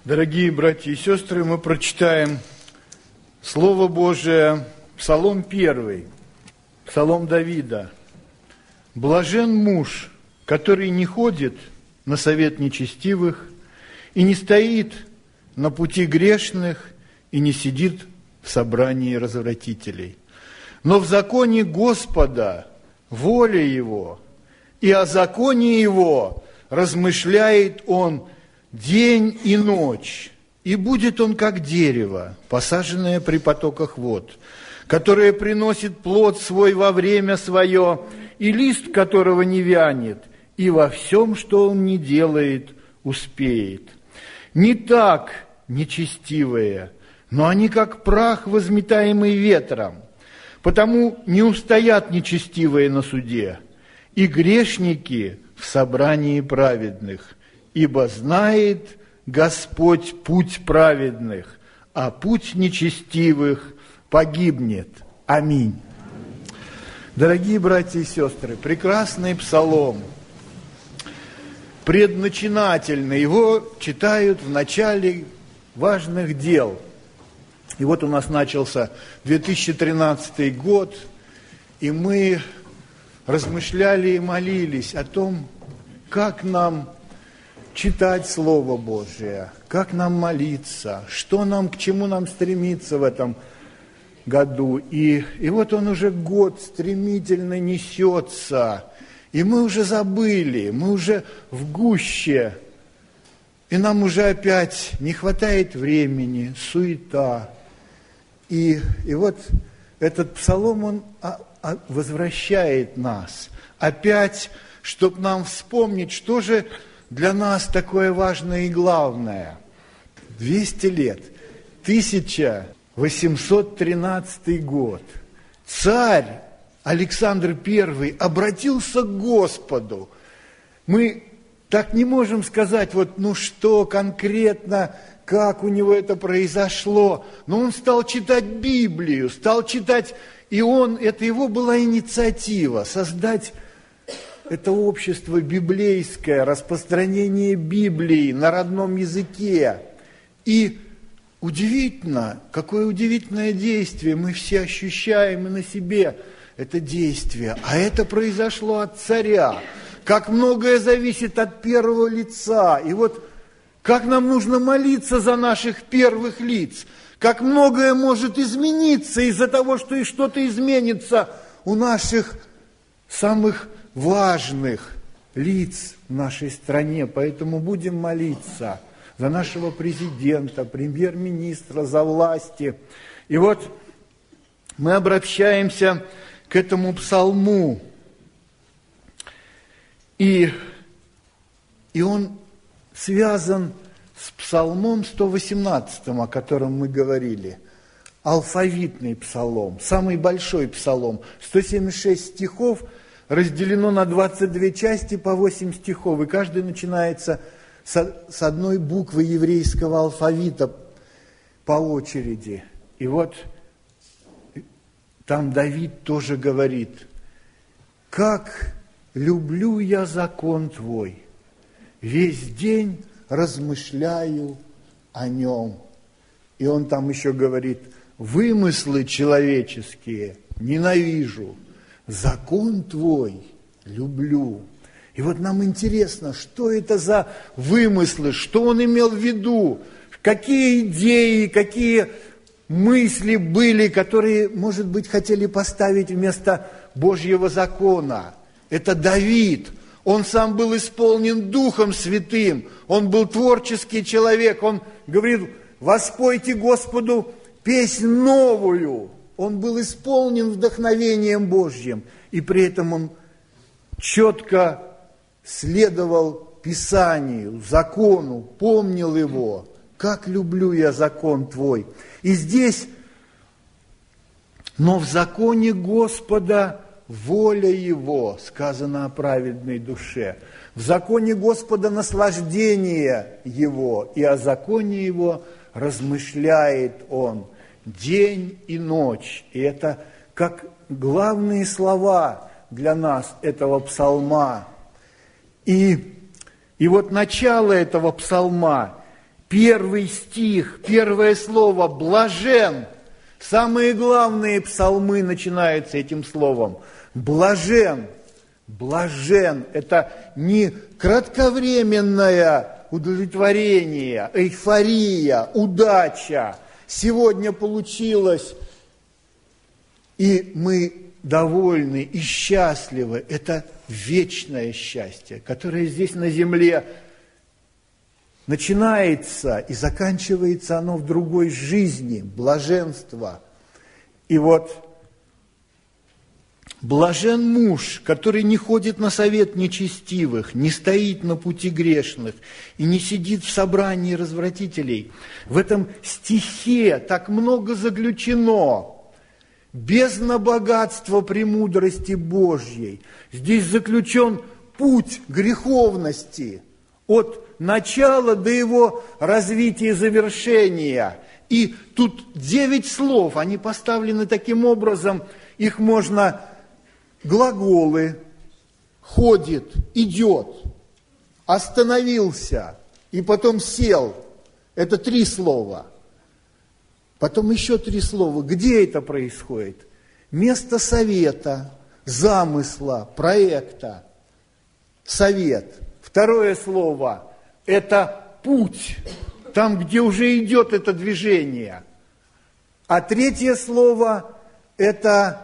Дорогие братья и сестры, мы прочитаем Слово Божие, Псалом 1, Псалом Давида. «Блажен муж, который не ходит на совет нечестивых, и не стоит на пути грешных, и не сидит в собрании развратителей. Но в законе Господа воля Его, и о законе Его размышляет Он день и ночь, и будет он как дерево, посаженное при потоках вод, которое приносит плод свой во время свое, и лист которого не вянет, и во всем, что он не делает, успеет. Не так нечестивые, но они как прах, возметаемый ветром, потому не устоят нечестивые на суде, и грешники в собрании праведных. Ибо знает Господь путь праведных, а путь нечестивых погибнет. Аминь». Дорогие братья и сестры, прекрасный псалом, предначинательный, его читают в начале важных дел. И вот у нас начался 2013 год, и мы размышляли и молились о том, как нам читать Слово Божие, как нам молиться, что нам, к чему нам стремиться в этом году. И вот он уже год стремительно несется, и мы уже забыли, мы уже в гуще, и нам уже опять не хватает времени, суета. И вот этот псалом, он возвращает нас опять, чтобы нам вспомнить, что же для нас такое важное и главное. 200 лет, 1813 год. Царь Александр I обратился к Господу. Мы так не можем сказать, что конкретно, как у него это произошло. Но он стал читать Библию, и это его была инициатива создать это общество библейское, распространение Библии на родном языке. И удивительно, какое удивительное действие мы все ощущаем и на себе это действие. А это произошло от царя. Как многое зависит от первого лица. И как нам нужно молиться за наших первых лиц. Как многое может измениться из-за того, что и что-то изменится у наших самых важных лиц в нашей стране. Поэтому будем молиться за нашего президента, премьер-министра, за власти. И мы обращаемся к этому псалму. И он связан с псалмом 118, о котором мы говорили. Алфавитный псалом, самый большой псалом. 176 стихов, разделено на 22 части по 8 стихов, и каждый начинается с одной буквы еврейского алфавита по очереди. И там Давид тоже говорит: «Как люблю я закон Твой, весь день размышляю о нем». И он там еще говорит: «Вымыслы человеческие ненавижу, закон Твой люблю». И нам интересно, что это за вымыслы, что он имел в виду, какие идеи, какие мысли были, которые, может быть, хотели поставить вместо Божьего закона. Это Давид. Он сам был исполнен Духом Святым, он был творческий человек, он говорит: «Воспойте Господу песнь новую». Он был исполнен вдохновением Божьим, и при этом он четко следовал Писанию, закону, помнил его. «Как люблю я закон Твой». И здесь: «Но в законе Господа воля Его», сказано о праведной душе. В законе Господа наслаждение Его, и о законе Его размышляет Он день и ночь. И это как главные слова для нас этого псалма. И начало этого псалма первый стих, первое слово «блажен». Самые главные псалмы начинаются этим словом. Блажен. Блажен – это не кратковременное удовлетворение, эйфория, удача. Сегодня получилось, и мы довольны и счастливы. Это вечное счастье, которое здесь на земле начинается и заканчивается оно в другой жизни, блаженство. И вот блажен муж, который не ходит на совет нечестивых, не стоит на пути грешных и не сидит в собрании развратителей. В этом стихе так много заключено. Бездна богатства премудрости Божьей. Здесь заключен путь греховности от начала до его развития и завершения. И тут 9 слов, они поставлены таким образом, их можно глаголы: ходит, идет, остановился и потом сел. Это 3 слова. Потом еще 3 слова. Где это происходит? Место совета, замысла, проекта. Совет. 2 слово – это путь, там, где уже идет это движение. А 3 слово – это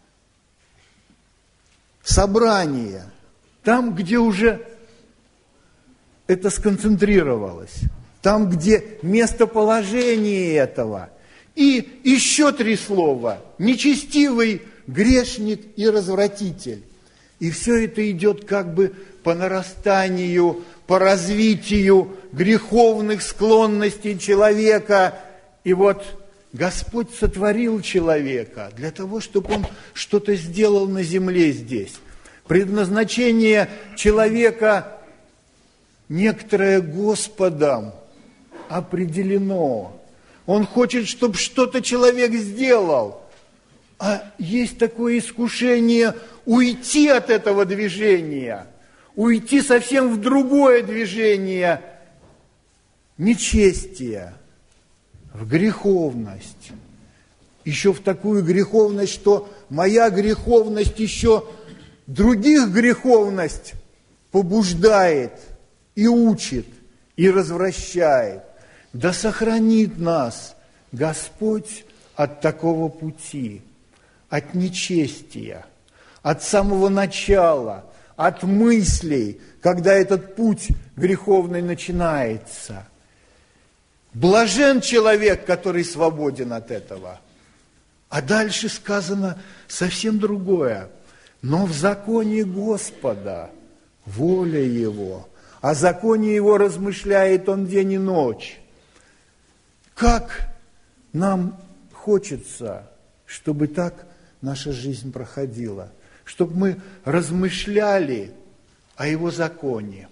собрание, там, где уже это сконцентрировалось, там, где местоположение этого. И еще 3 слова: нечестивый, грешник и развратитель. И все это идет как бы по нарастанию, по развитию греховных склонностей человека. И вот Господь сотворил человека для того, чтобы он что-то сделал на земле здесь. Предназначение человека некоторое Господом определено. Он хочет, чтобы что-то человек сделал. А есть такое искушение уйти от этого движения, уйти совсем в другое движение нечестия, в греховность. Еще в такую греховность, что моя греховность еще других греховность побуждает и учит, и развращает. Да сохранит нас Господь от такого пути, от нечестия, от самого начала, от мыслей, когда этот путь греховный начинается. Блажен человек, который свободен от этого. А дальше сказано совсем другое. Но в законе Господа воля Его, о законе Его размышляет Он день и ночь. Как нам хочется, чтобы так наша жизнь проходила, чтобы мы размышляли о Его законе.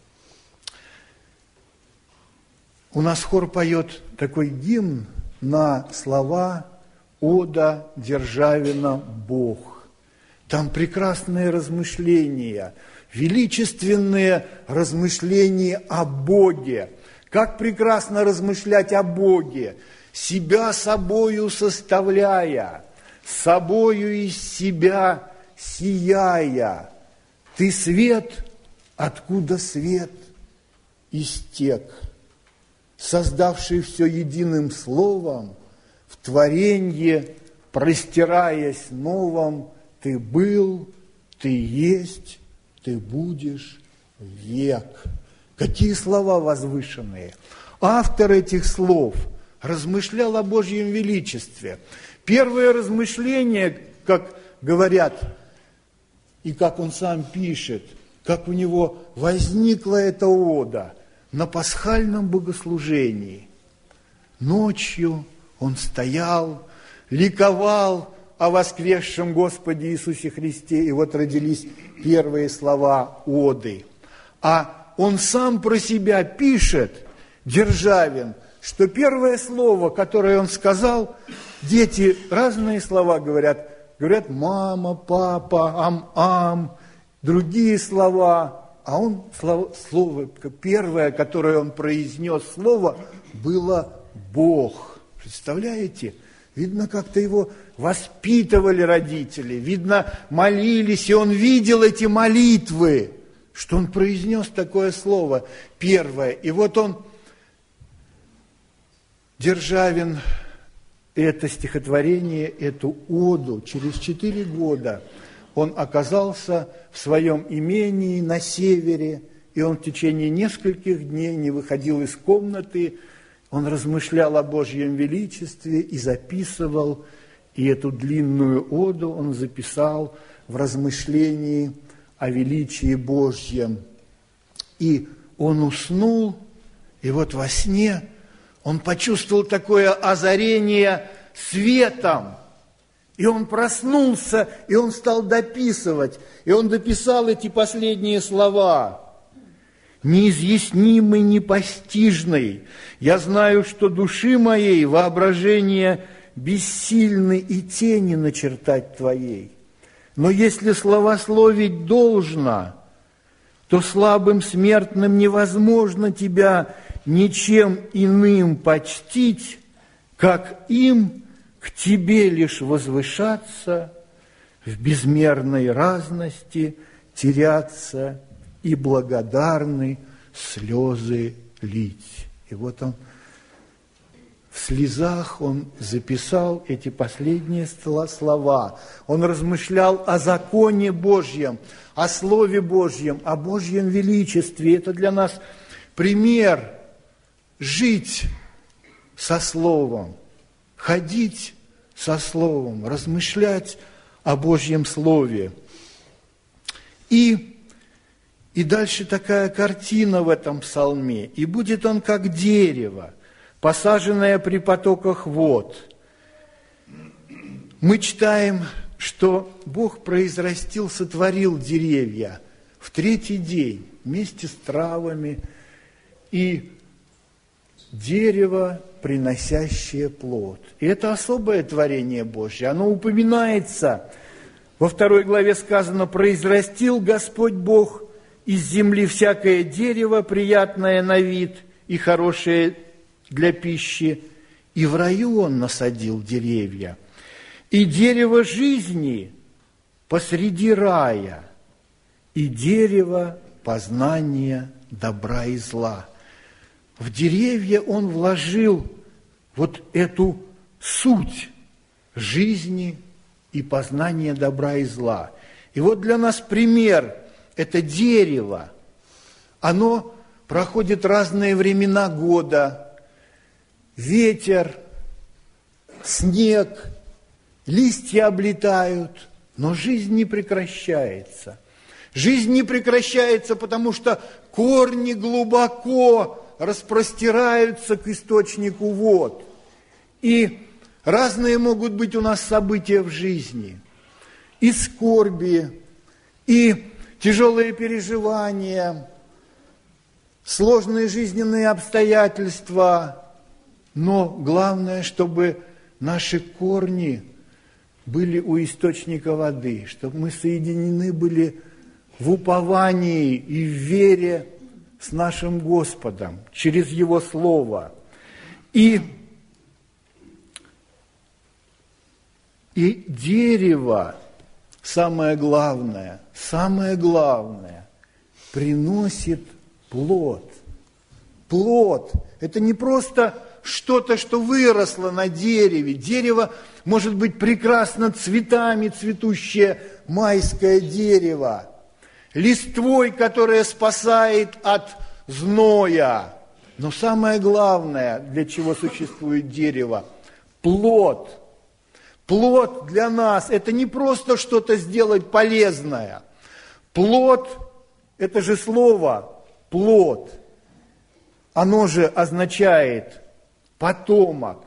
У нас хор поет такой гимн на слова «Ода Державина Бог». Там прекрасные размышления, величественные размышления о Боге. Как прекрасно размышлять о Боге, себя собою составляя, собою из себя сияя. Ты свет, откуда свет истек, создавший все единым словом, в творенье, простираясь новом, ты был, ты есть, ты будешь век. Какие слова возвышенные! Автор этих слов размышлял о Божьем величестве. Первое размышление, как говорят, и как он сам пишет, как у него возникла эта ода на пасхальном богослужении. Ночью он стоял, ликовал о воскресшем Господе Иисусе Христе, и вот родились первые слова оды. А он сам про себя пишет, Державин, что первое слово, которое он сказал, дети разные слова говорят мама, папа, ам-ам, другие слова, а он слово первое, которое он произнес слово, было Бог. Представляете? Видно, как-то его воспитывали родители, видно, молились, и он видел эти молитвы, что он произнес такое слово первое. И вот он, Державин, это стихотворение, эту оду, через 4 года он оказался в своем имении на севере, и он в течение нескольких дней не выходил из комнаты, он размышлял о Божьем величестве и записывал, и эту длинную оду он записал в размышлении о величии Божьем. И он уснул, и вот во сне он почувствовал такое озарение светом, и он проснулся, и он стал дописывать, и он дописал эти последние слова. «Неизъяснимый, непостижный, я знаю, что души моей воображение бессильны и тени начертать твоей. Но если словословить должно, то слабым смертным невозможно тебя ничем иным почтить, как им к тебе лишь возвышаться, в безмерной разности теряться и благодарны слезы лить». И вот он в слезах он записал эти последние слова. Он размышлял о законе Божьем, о Слове Божьем, о Божьем величестве. Это для нас пример жить со Словом, ходить со Словом, размышлять о Божьем Слове. И дальше такая картина в этом псалме. «И будет он, как дерево, посаженное при потоках вод». Мы читаем, что Бог произрастил, сотворил деревья в 3-й день вместе с травами, и дерево, приносящее плод. И это особое творение Божье. Оно упоминается, во 2 главе сказано: «Произрастил Господь Бог из земли всякое дерево, приятное на вид и хорошее для пищи, и в раю он насадил деревья, и дерево жизни посреди рая, и дерево познания добра и зла». В деревья он вложил вот эту суть жизни и познания добра и зла. И вот для нас пример – это дерево. Оно проходит разные времена года, ветер, снег, листья облетают, но жизнь не прекращается. Жизнь не прекращается, потому что корни глубоко распростираются к источнику вод. И разные могут быть у нас события в жизни. И скорби, и тяжелые переживания, сложные жизненные обстоятельства. Но главное, чтобы наши корни были у источника воды, чтобы мы соединены были в уповании и в вере с нашим Господом через Его Слово. И дерево, самое главное, приносит плод. Плод – это не просто что-то, что выросло на дереве. Дерево может быть прекрасно цветами цветущее майское дерево, листвой, которая спасает от зноя. Но самое главное, для чего существует дерево – плод. Плод для нас – это не просто что-то сделать полезное. Плод – это же слово «плод». Оно же означает потомок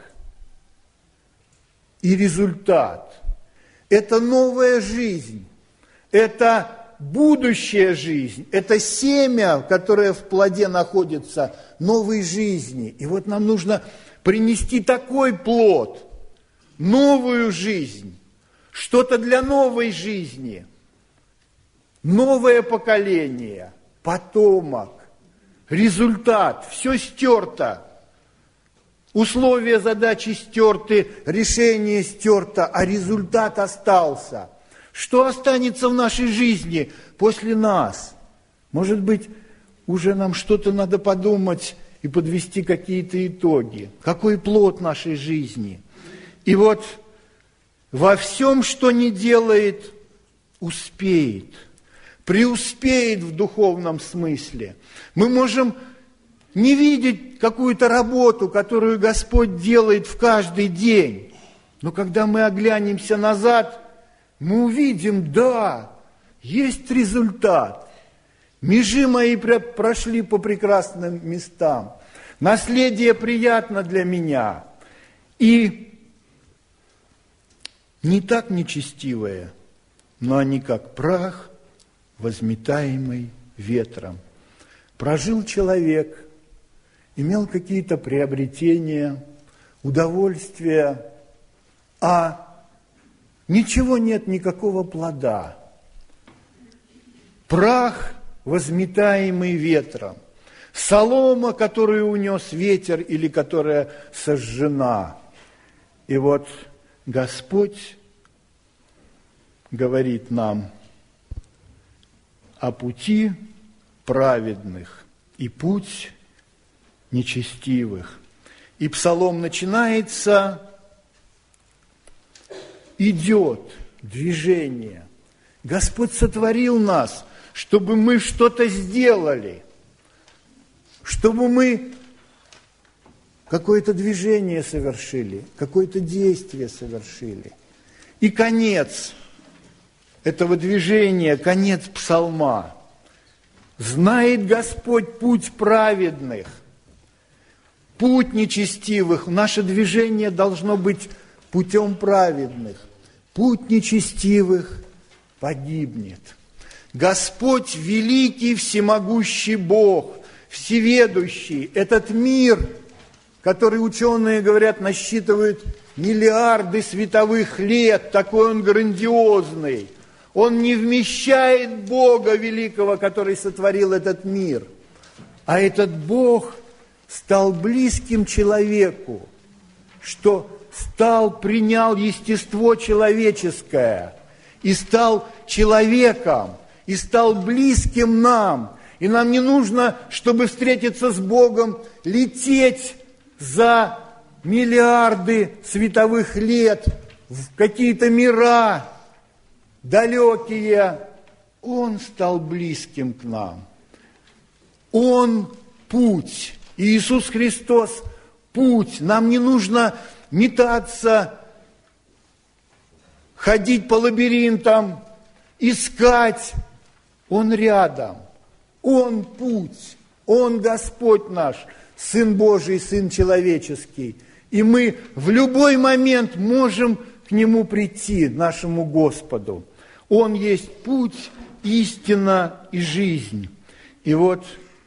и результат. Это новая жизнь, это будущая жизнь, это семя, которое в плоде находится, новой жизни. И вот нам нужно принести такой плод, новую жизнь, что-то для новой жизни, новое поколение, потомок, результат, все стерто. Условия задачи стерты, решение стерто, а результат остался. Что останется в нашей жизни после нас? Может быть, уже нам что-то надо подумать и подвести какие-то итоги. Какой плод нашей жизни? И вот во всем, что не делает, успеет, преуспеет в духовном смысле. Мы можем не видеть какую-то работу, которую Господь делает в каждый день. Но когда мы оглянемся назад, мы увидим, да, есть результат. Межи мои прошли по прекрасным местам. Наследие приятно для меня. И не так нечестивое, но они как прах, возметаемый ветром. Прожил человек, имел какие-то приобретения, удовольствия, а ничего нет, никакого плода. Прах, возметаемый ветром. Солома, которую унес ветер или которая сожжена. И вот Господь говорит нам о пути праведных и путь нечестивых. И псалом начинается, идет движение. Господь сотворил нас, чтобы мы что-то сделали, чтобы мы какое-то движение совершили, какое-то действие совершили. И конец этого движения, конец псалма. Знает Господь путь праведных, путь нечестивых. Наше движение должно быть путем праведных. Путь нечестивых погибнет. Господь великий, всемогущий Бог, всеведущий. Этот мир, который ученые говорят, насчитывает миллиарды световых лет, такой он грандиозный. Он не вмещает Бога великого, который сотворил этот мир. А этот Бог стал близким человеку, что принял естество человеческое и стал человеком, и стал близким нам. И нам не нужно, чтобы встретиться с Богом, лететь за миллиарды световых лет в какие-то мира далекие. Он стал близким к нам. Он путь. И Иисус Христос путь. Нам не нужно метаться, ходить по лабиринтам, искать. Он рядом. Он путь. Он Господь наш, Сын Божий, Сын человеческий. И мы в любой момент можем к Нему прийти, нашему Господу. Он есть путь, истина и жизнь. И вот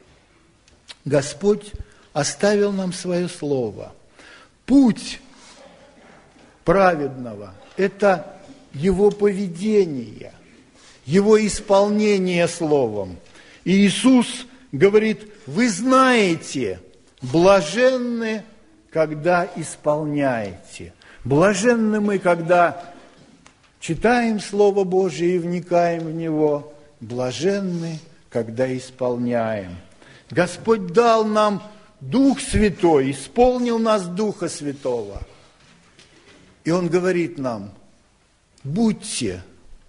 Господь оставил нам свое слово. Путь праведного – это его поведение, его исполнение словом. И Иисус говорит, вы знаете, блаженны, когда исполняете. Блаженны мы, когда читаем Слово Божие и вникаем в него. Блаженны, когда исполняем. Господь дал нам Дух Святой, исполнил нас Духа Святого. И Он говорит нам, будьте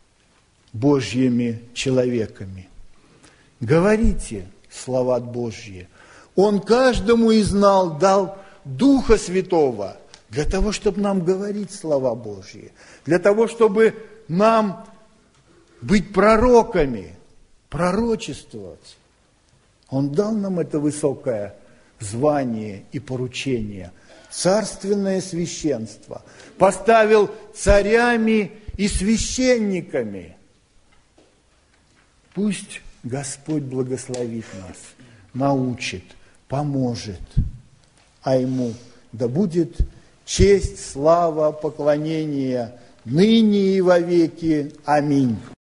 Божьими человеками. Говорите слова Божьи. Он каждому из нас дал Духа Святого для того, чтобы нам говорить слова Божьи, для того, чтобы нам быть пророками, пророчествовать. Он дал нам это высокое звание и поручение, царственное священство, поставил царями и священниками. Пусть Господь благословит нас, научит, поможет, а Ему да будет честь, слава, поклонение ныне и вовеки. Аминь.